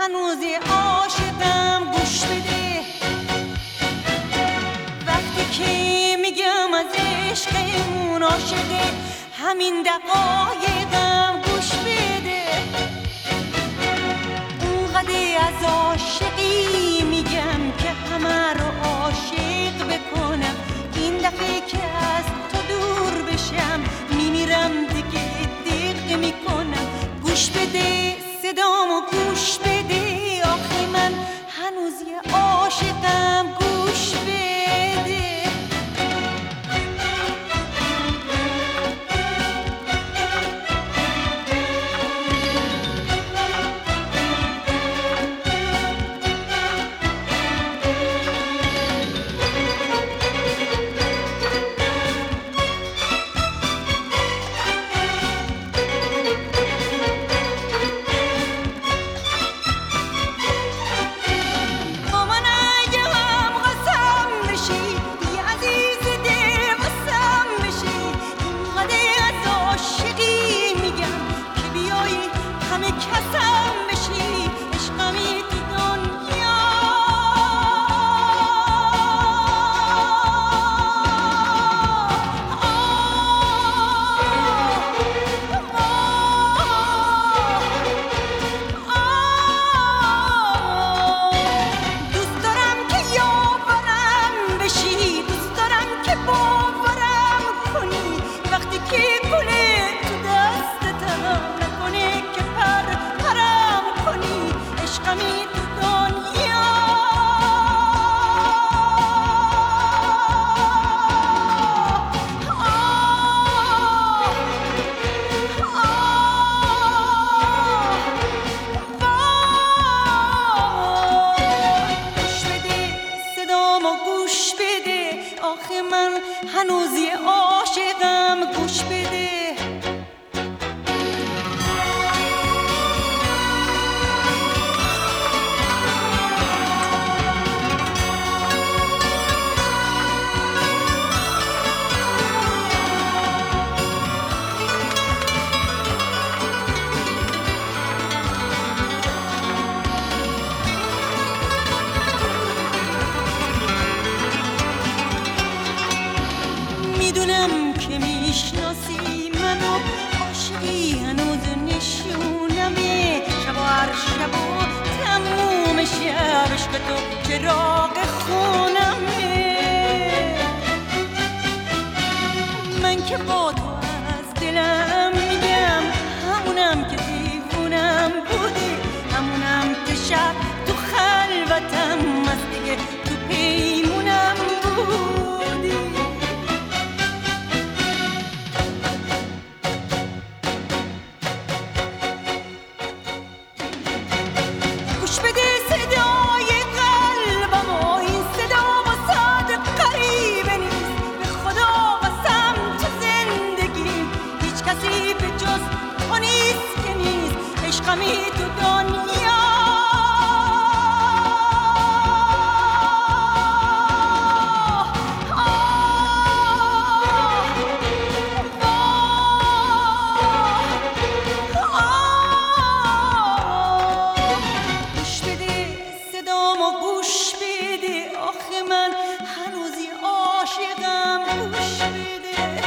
هنوز عاشقم گوش بده وقتی که میگم از عشقمون عاشقه همین دقایقم گوش بده اونقدر از عاشقی میگم که همه رو عاشق بکنم این دفعه که از تو دور بشم میمیرم دیگه دق میکنم گوش بده صدامو گوش بده آخه من هنوز یه عاشقم گوش بده هنوز یه عاشقم گوش بده میدونم که میشناسی منو عاشقی هنوز نشونمه شب و هر شب و تموم شب عشق تو چراغ خونمه من که با تو از دلم میگم همونم که دیوونم بودی همونم که شب تو خلوتم از دیگه تو پیمونم بودی عشقمی تو دنیا گوش بده صدامو گوش بده آخه من هنوز عاشقم گوش بده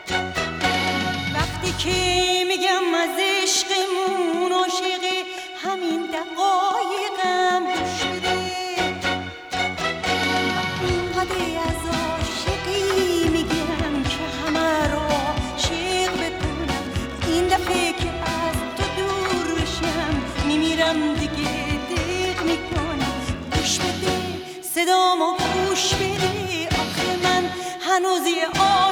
وقتی که میگم از عشقمون عاشقه همین دقایقم گوش بده اینقدر از عاشقی میگم که همه رو عاشق بکنم این دفعه که از تو دور بشم میمیرم دیگه دق میکنم گوش بده صدامو گوش بده آخه من هنوز